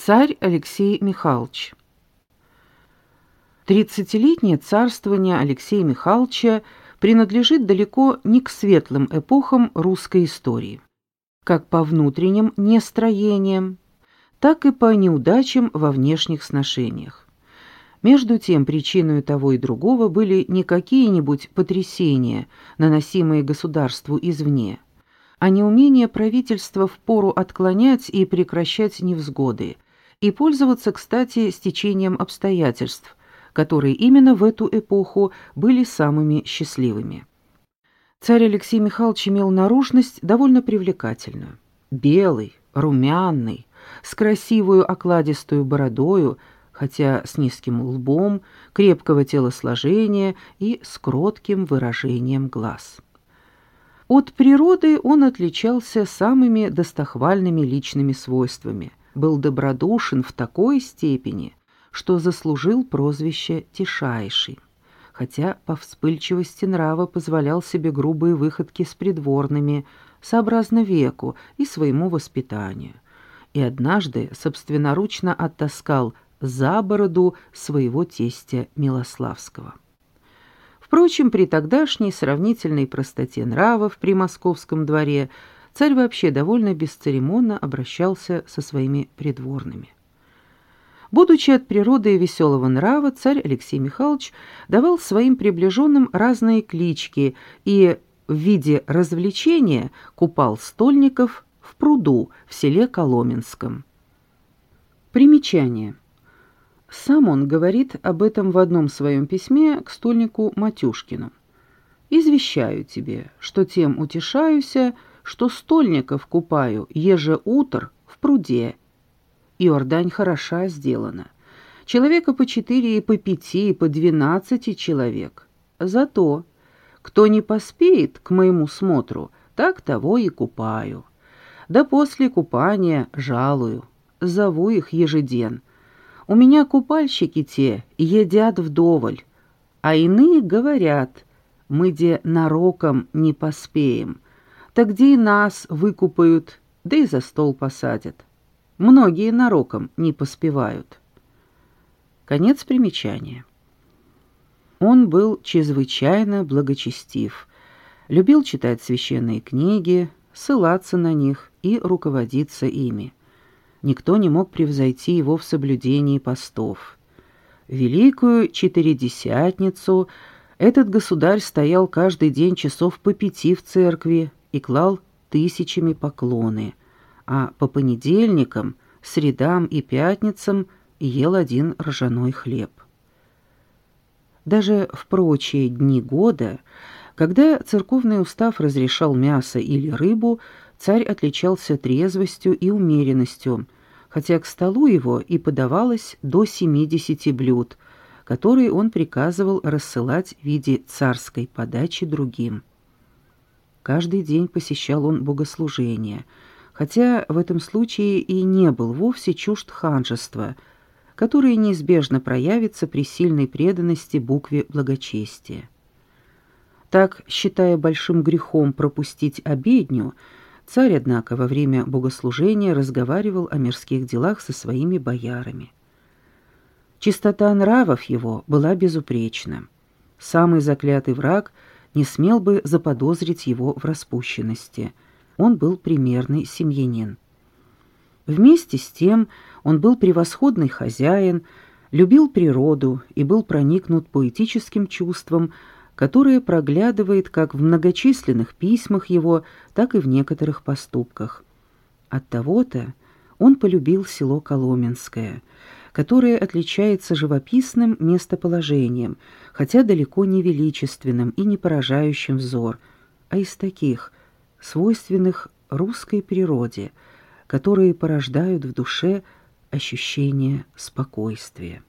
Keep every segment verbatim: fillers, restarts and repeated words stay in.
Царь Алексей Михайлович. Тридцатилетнее царствование Алексея Михайловича принадлежит далеко не к светлым эпохам русской истории, как по внутренним нестроениям, так и по неудачам во внешних сношениях. Между тем, причиной того и другого были не какие-нибудь потрясения, наносимые государству извне, а неумение правительства впору отклонять и прекращать невзгоды, и пользоваться, кстати, стечением обстоятельств, которые именно в эту эпоху были самыми счастливыми. Царь Алексей Михайлович имел наружность довольно привлекательную. Белый, румяный, с красивую окладистую бородою, хотя с низким лбом, крепкого телосложения и с кротким выражением глаз. От природы он отличался самыми достохвальными личными свойствами, был добродушен в такой степени, что заслужил прозвище «Тишайший», хотя по вспыльчивости нрава позволял себе грубые выходки с придворными, сообразно веку и своему воспитанию, и однажды собственноручно оттаскал за бороду своего тестя Милославского. Впрочем, при тогдашней сравнительной простоте нравов при московском дворе царь вообще довольно бесцеремонно обращался со своими придворными. Будучи от природы веселого нрава, царь Алексей Михайлович давал своим приближенным разные клички и в виде развлечения купал стольников в пруду в селе Коломенском. Примечание. Сам он говорит об этом в одном своем письме к стольнику Матюшкину. «Извещаю тебе, что тем утешаюся, что стольников купаю ежеутр в пруде. Иордань хороша сделана. Человека по четыре и по пяти, и по двенадцати человек. Зато, кто не поспеет к моему смотру, так того и купаю. Да после купания жалую, зову их ежеден. У меня купальщики те едят вдоволь, а иные говорят, мы де нароком не поспеем, так где и нас выкупают, да и за стол посадят. Многие нароком не поспевают». Конец примечания. Он был чрезвычайно благочестив, любил читать священные книги, ссылаться на них и руководиться ими. Никто не мог превзойти его в соблюдении постов. В Великую Четыредесятницу этот государь стоял каждый день часов по пяти в церкви и клал тысячами поклоны, а по понедельникам, средам и пятницам ел один ржаной хлеб. Даже в прочие дни года, когда церковный устав разрешал мясо или рыбу, царь отличался трезвостью и умеренностью, хотя к столу его и подавалось до семидесяти блюд, которые он приказывал рассылать в виде царской подачи другим. Каждый день посещал он богослужения, хотя в этом случае и не был вовсе чужд ханжества, которое неизбежно проявится при сильной преданности букве благочестия. Так, считая большим грехом пропустить обедню, царь, однако, во время богослужения разговаривал о мирских делах со своими боярами. Чистота нравов его была безупречна. Самый заклятый враг не смел бы заподозрить его в распущенности. Он был примерный семьянин. Вместе с тем он был превосходный хозяин, любил природу и был проникнут поэтическим чувством, которое проглядывает как в многочисленных письмах его, так и в некоторых поступках. Оттого-то он полюбил село Коломенское, которое отличается живописным местоположением, хотя далеко не величественным и не поражающим взор, а из таких, свойственных русской природе, которые порождают в душе ощущение спокойствия.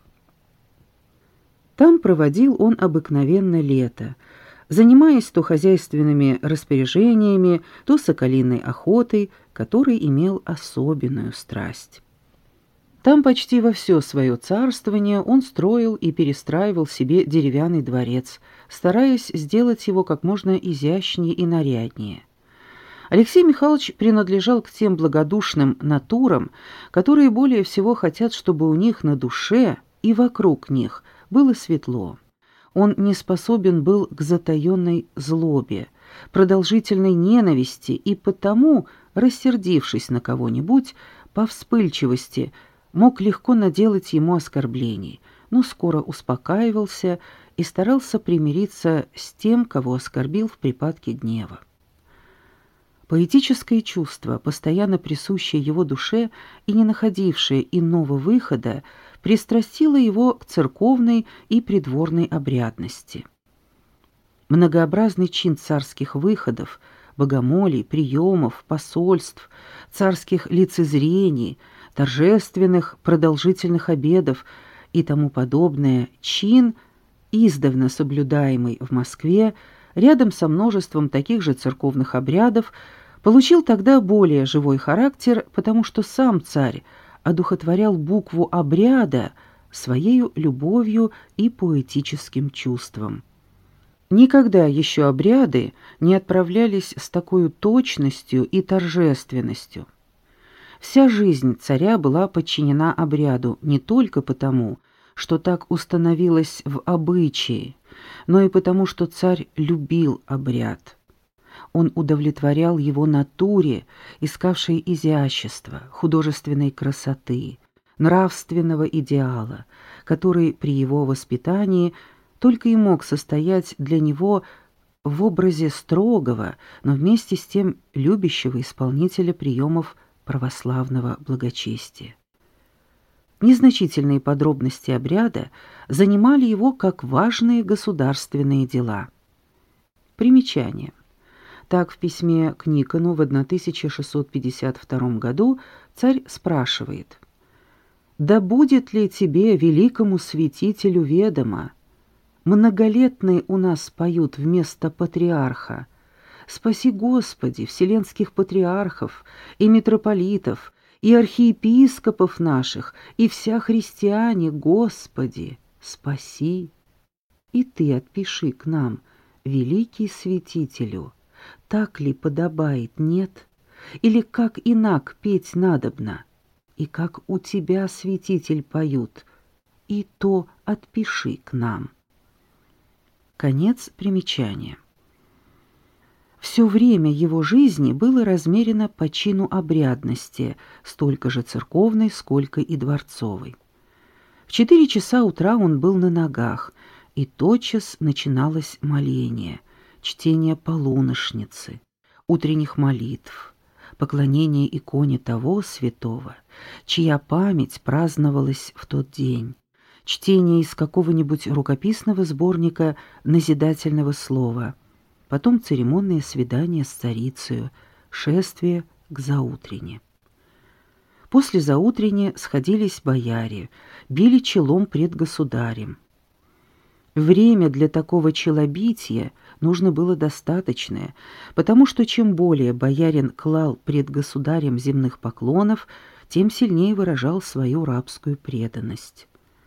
Там проводил он обыкновенно лето, занимаясь то хозяйственными распоряжениями, то соколиной охотой, которой имел особенную страсть. Там почти во все свое царствование он строил и перестраивал себе деревянный дворец, стараясь сделать его как можно изящнее и наряднее. Алексей Михайлович принадлежал к тем благодушным натурам, которые более всего хотят, чтобы у них на душе и вокруг них было светло. Он не способен был к затаенной злобе, продолжительной ненависти и потому, рассердившись на кого-нибудь, по вспыльчивости, мог легко наделать ему оскорблений, но скоро успокаивался и старался примириться с тем, кого оскорбил в припадке гнева. Поэтическое чувство, постоянно присущее его душе и не находившее иного выхода, пристрастило его к церковной и придворной обрядности. Многообразный чин царских выходов, богомолий, приемов, посольств, царских лицезрений, торжественных продолжительных обедов и тому подобное чин, издавна соблюдаемый в Москве, рядом со множеством таких же церковных обрядов, получил тогда более живой характер, потому что сам царь одухотворял букву обряда своею любовью и поэтическим чувством. Никогда еще обряды не отправлялись с такой точностью и торжественностью. Вся жизнь царя была подчинена обряду не только потому, что так установилось в обычае, но и потому, что царь любил обряд. Он удовлетворял его натуре, искавшей изящества, художественной красоты, нравственного идеала, который при его воспитании только и мог состоять для него в образе строгого, но вместе с тем любящего исполнителя приемов православного благочестия. Незначительные подробности обряда занимали его как важные государственные дела. Примечание. Так, в письме к Никону в тысяча шестьсот пятьдесят втором году царь спрашивает: «Да будет ли тебе, великому святителю, ведомо? Многолетные у нас поют вместо патриарха. Спаси, Господи, вселенских патриархов и митрополитов, и архиепископов наших, и вся христиане, Господи, спаси. И ты отпиши к нам, великий святителю, так ли подобает, нет? Или как инак петь надобно? И как у тебя, святитель, поют, и то отпиши к нам». Конец примечания. Все время его жизни было размерено по чину обрядности, столько же церковной, сколько и дворцовой. В четыре часа утра он был на ногах, и тотчас начиналось моление, чтение полуношницы, утренних молитв, поклонение иконе того святого, чья память праздновалась в тот день, чтение из какого-нибудь рукописного сборника назидательного слова, потом церемонное свидание с царицею, шествие к заутрене. После заутрени сходились бояре, били челом пред государем. Время для такого челобития нужно было достаточное, потому что чем более боярин клал пред государем земных поклонов, тем сильнее выражал свою рабскую преданность.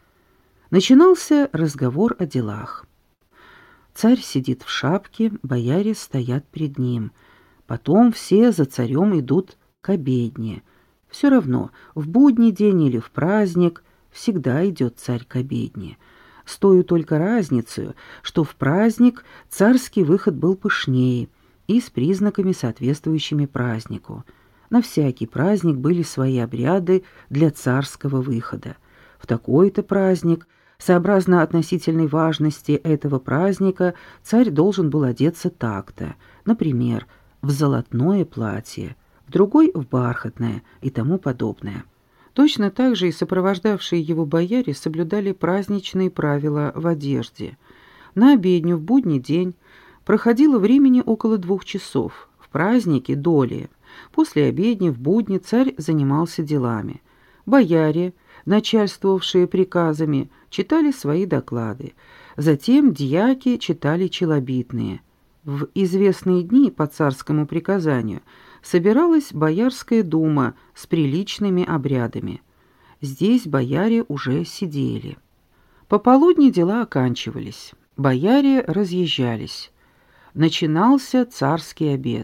Начинался разговор о делах. Царь сидит в шапке, бояре стоят пред ним. Потом все за царем идут к обедне. Все равно, в будний день или в праздник, всегда идет царь к обедне. С той только разницей, что в праздник царский выход был пышнее и с признаками, соответствующими празднику. На всякий праздник были свои обряды для царского выхода. В такой-то праздник, сообразно относительной важности этого праздника, царь должен был одеться так-то, например, в золотное платье, в другой — в бархатное и тому подобное. Точно так же и сопровождавшие его бояре соблюдали праздничные правила в одежде. На обедню в будний день проходило времени около двух часов, в праздники — доли. После обедни в будни царь занимался делами. Бояре, начальствовавшие приказами, читали свои доклады. Затем дьяки читали челобитные. В известные дни по царскому приказанию собиралась Боярская дума с приличными обрядами. Здесь бояре уже сидели. Пополудни дела оканчивались. Бояре разъезжались. Начинался царский обед.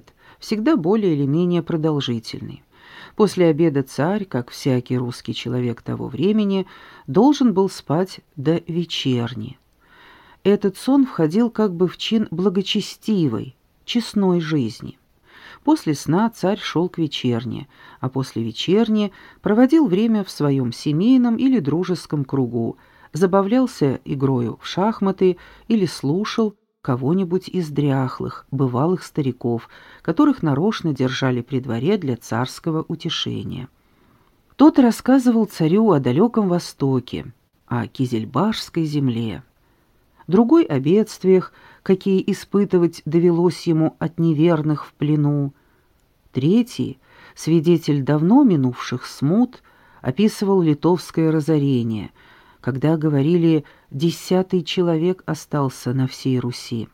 всегда более или менее продолжительный. После обеда царь, как всякий русский человек того времени, должен был спать до вечерни. Этот сон входил как бы в чин благочестивой, честной жизни. После сна царь шел к вечерне, а после вечерни проводил время в своем семейном или дружеском кругу, забавлялся игрою в шахматы или слушал кого-нибудь из дряхлых, бывалых стариков, которых нарочно держали при дворе для царского утешения. Тот рассказывал царю о далеком Востоке, о Кизельбашской земле. Другой о бедствиях, какие испытывать довелось ему от неверных в плену. Третий, свидетель давно минувших смут, описывал литовское разорение, когда, говорили, десятый человек остался на всей Руси.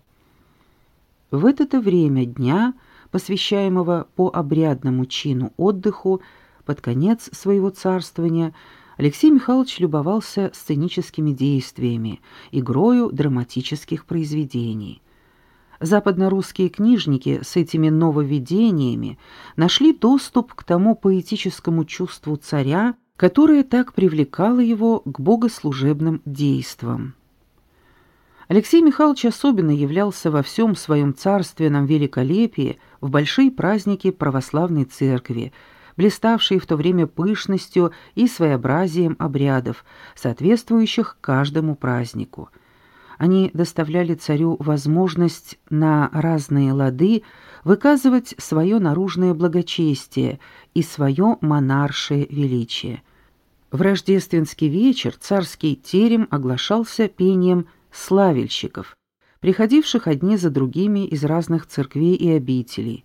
В это-то время дня, посвящаемого по обрядному чину отдыху, под конец своего царствования, Алексей Михайлович любовался сценическими действиями, игрою драматических произведений. Западно-русские книжники с этими нововведениями нашли доступ к тому поэтическому чувству царя, которое так привлекало его к богослужебным действам. Алексей Михайлович особенно являлся во всем своем царственном великолепии в большие праздники православной церкви, блиставшие в то время пышностью и своеобразием обрядов, соответствующих каждому празднику. Они доставляли царю возможность на разные лады выказывать свое наружное благочестие и свое монаршее величие. В рождественский вечер царский терем оглашался пением славельщиков, приходивших одни за другими из разных церквей и обителей.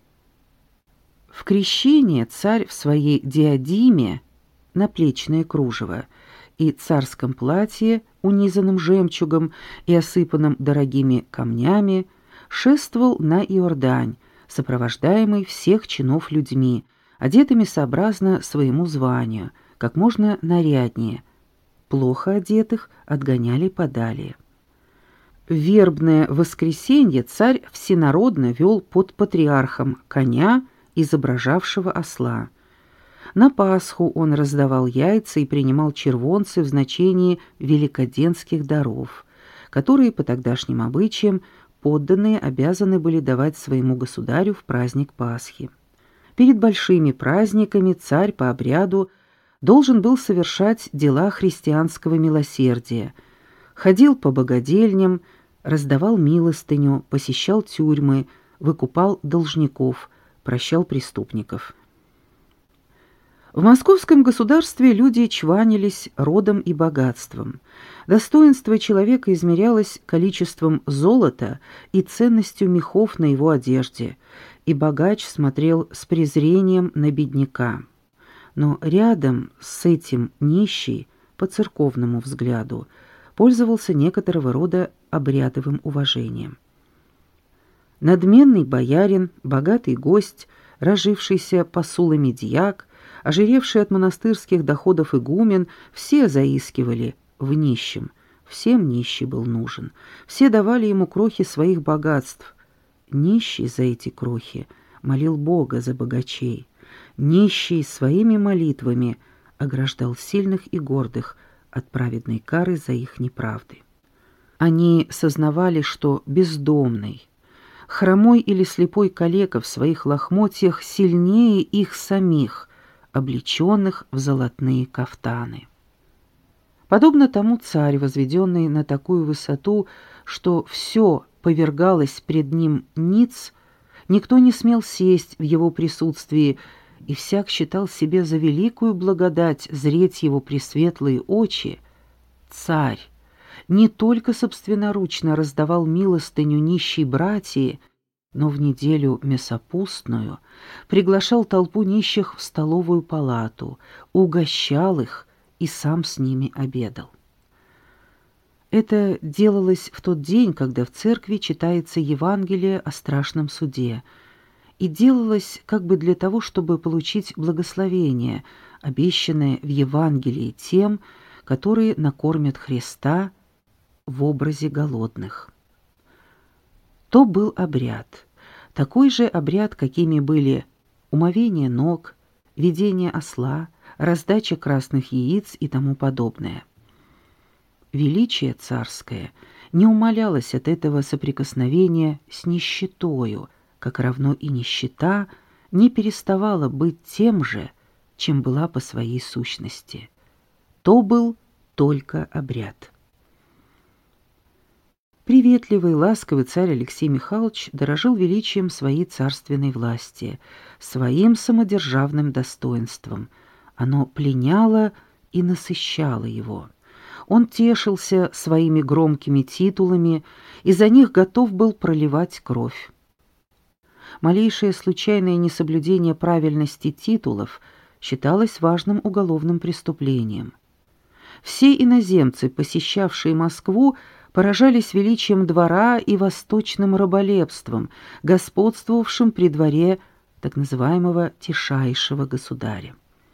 В крещение царь в своей диадиме, наплечное кружево, и царском платье, унизанном жемчугом и осыпанном дорогими камнями, шествовал на Иордань, сопровождаемый всех чинов людьми, одетыми сообразно своему званию, как можно наряднее. Плохо одетых отгоняли подалее. В вербное воскресенье царь всенародно вел под патриархом коня, изображавшего осла. На Пасху он раздавал яйца и принимал червонцы в значении великоденских даров, которые по тогдашним обычаям подданные обязаны были давать своему государю в праздник Пасхи. Перед большими праздниками царь по обряду должен был совершать дела христианского милосердия, ходил по богадельням, раздавал милостыню, посещал тюрьмы, выкупал должников, прощал преступников. В московском государстве люди чванились родом и богатством. Достоинство человека измерялось количеством золота и ценностью мехов на его одежде, и богач смотрел с презрением на бедняка. Но рядом с этим нищий, по церковному взгляду, пользовался некоторого рода обрядовым уважением. Надменный боярин, богатый гость, разжившийся посулами дьяк, ожиревший от монастырских доходов игумен, все заискивали в нищем. Всем нищий был нужен. Все давали ему крохи своих богатств. Нищий за эти крохи молил Бога за богачей. Нищий своими молитвами ограждал сильных и гордых от праведной кары за их неправды. Они сознавали, что бездомный, хромой или слепой калека в своих лохмотьях сильнее их самих, облеченных в золотые кафтаны. Подобно тому царь, возведенный на такую высоту, что все повергалось пред ним ниц, никто не смел сесть в его присутствии, и всяк считал себе за великую благодать зреть его пресветлые очи. Царь не только собственноручно раздавал милостыню нищей братьи, но в неделю мясопустную приглашал толпу нищих в столовую палату, угощал их и сам с ними обедал. Это делалось в тот день, когда в церкви читается Евангелие о страшном суде, и делалось как бы для того, чтобы получить благословение, обещанное в Евангелии тем, которые накормят Христа в образе голодных. То был обряд. такой же обряд, какими были умовение ног, ведение осла, раздача красных яиц и тому подобное. Величие царское не умалялось от этого соприкосновения с нищетою, как равно и нищета не переставала быть тем же, чем была по своей сущности. То был только обряд. Приветливый, ласковый царь Алексей Михайлович дорожил величием своей царственной власти, своим самодержавным достоинством. Оно пленяло и насыщало его. Он тешился своими громкими титулами и за них готов был проливать кровь. Малейшее случайное несоблюдение правильности титулов считалось важным уголовным преступлением. Все иноземцы, посещавшие Москву, поражались величием двора и восточным раболепством, господствовавшим при дворе так называемого «тишайшего государя».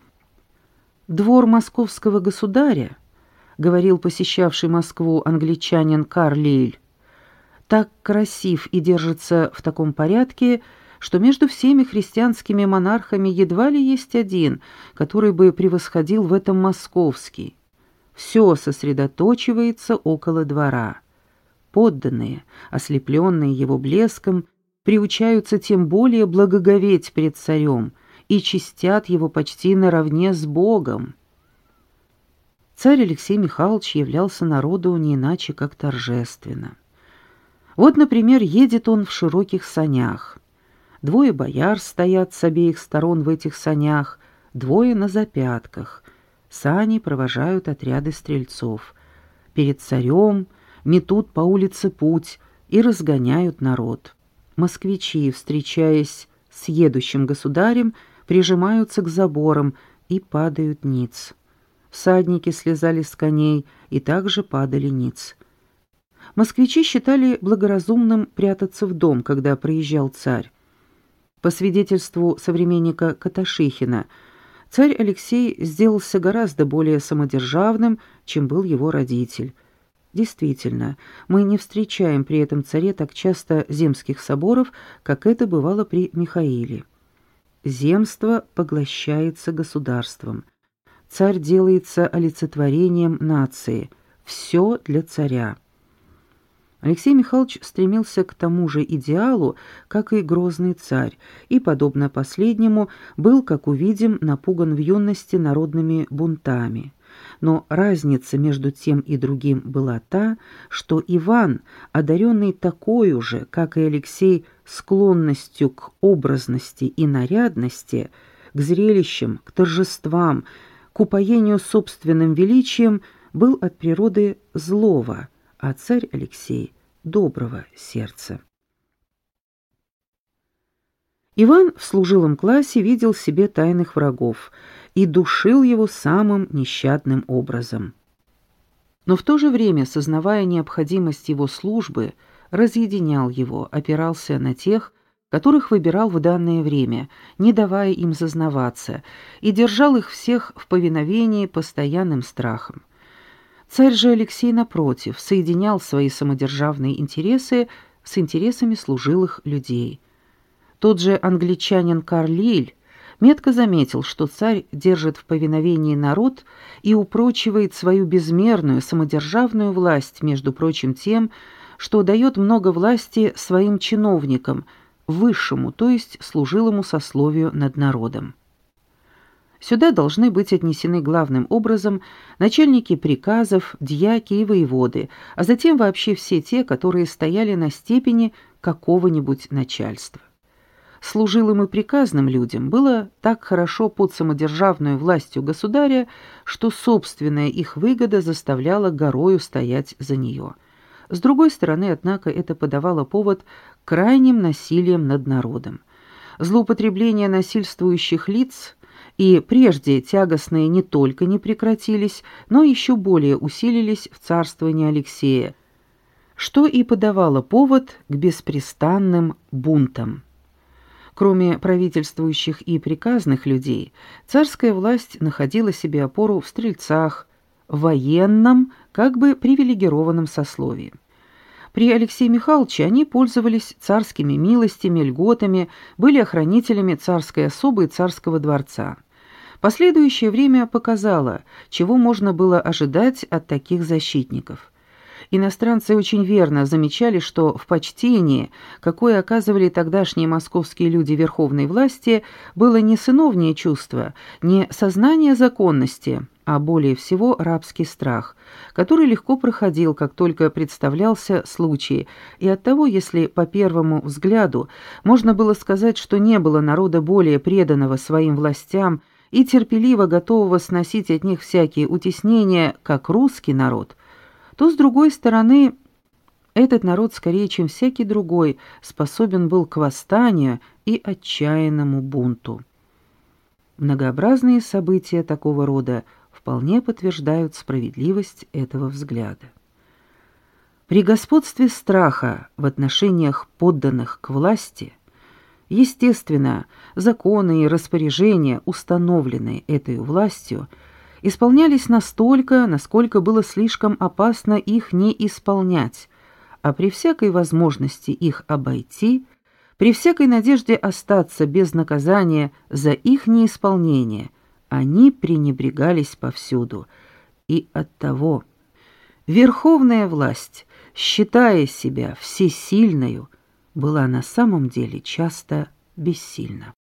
«Двор московского государя», — говорил посещавший Москву англичанин Карлейль, «так красив и держится в таком порядке, что между всеми христианскими монархами едва ли есть один, который бы превосходил в этом московский. Все сосредоточивается около двора. Подданные, ослепленные его блеском, приучаются тем более благоговеть пред царем и честят его почти наравне с Богом». Царь Алексей Михайлович являлся народу не иначе, как торжественно. Вот, например, едет он в широких санях. Двое бояр стоят с обеих сторон в этих санях, двое на запятках. Сани провожают отряды стрельцов. Перед царем метут по улице путь и разгоняют народ. Москвичи, встречаясь с едущим государем, прижимаются к заборам и падают ниц. Всадники слезали с коней и также падали ниц. Москвичи считали благоразумным прятаться в дом, когда приезжал царь. По свидетельству современника Каташихина, царь Алексей сделался гораздо более самодержавным, чем был его родитель. Действительно, мы не встречаем при этом царе так часто земских соборов, как это бывало при Михаиле. Земство поглощается государством. Царь делается олицетворением нации. Все для царя. Алексей Михайлович стремился к тому же идеалу, как и грозный царь, и, подобно последнему, был, как увидим, напуган в юности народными бунтами. Но разница между тем и другим была та, что Иван, одаренный такой же, как и Алексей, склонностью к образности и нарядности, к зрелищам, к торжествам, к упоению собственным величием, был от природы злого, а царь Алексей — доброго сердца. Иван в служилом классе видел себе тайных врагов и душил его самым нещадным образом. Но в то же время, сознавая необходимость его службы, разъединял его, опирался на тех, которых выбирал в данное время, не давая им зазнаваться, и держал их всех в повиновении постоянным страхом. Царь же Алексей, напротив, соединял свои самодержавные интересы с интересами служилых людей. Тот же англичанин Карлейль метко заметил, что царь держит в повиновении народ и упрочивает свою безмерную самодержавную власть, между прочим, тем, что дает много власти своим чиновникам, высшему, то есть служилому сословию над народом. Сюда должны быть отнесены главным образом начальники приказов, дьяки и воеводы, а затем вообще все те, которые стояли на степени какого-нибудь начальства. Служилым и приказным людям было так хорошо под самодержавную властью государя, что собственная их выгода заставляла горою стоять за нее. С другой стороны, однако, это подавало повод к крайним насилиям над народом. Злоупотребления насильствующих лиц и прежде тягостные не только не прекратились, но еще более усилились в царствовании Алексея, что и подавало повод к беспрестанным бунтам. Кроме правительствующих и приказных людей, царская власть находила себе опору в стрельцах, в военном, как бы привилегированном сословии. При Алексее Михайловиче они пользовались царскими милостями, льготами, были охранителями царской особы и царского дворца. Последующее время показало, чего можно было ожидать от таких защитников. Иностранцы очень верно замечали, что в почтении, какое оказывали тогдашние московские люди верховной власти, было не сыновнее чувство, не сознание законности, а более всего рабский страх, который легко проходил, как только представлялся случай, и оттого, если по первому взгляду можно было сказать, что не было народа более преданного своим властям и терпеливо готового сносить от них всякие утеснения, как русский народ, то, с другой стороны, этот народ, скорее, чем всякий другой, способен был к восстанию и отчаянному бунту. Многообразные события такого рода вполне подтверждают справедливость этого взгляда. При господстве страха в отношениях подданных к власти, естественно, законы и распоряжения, установленные этой властью, исполнялись настолько, насколько было слишком опасно их не исполнять, а при всякой возможности их обойти, при всякой надежде остаться без наказания за их неисполнение, они пренебрегались повсюду. И оттого верховная власть, считая себя всесильною, была на самом деле часто бессильна.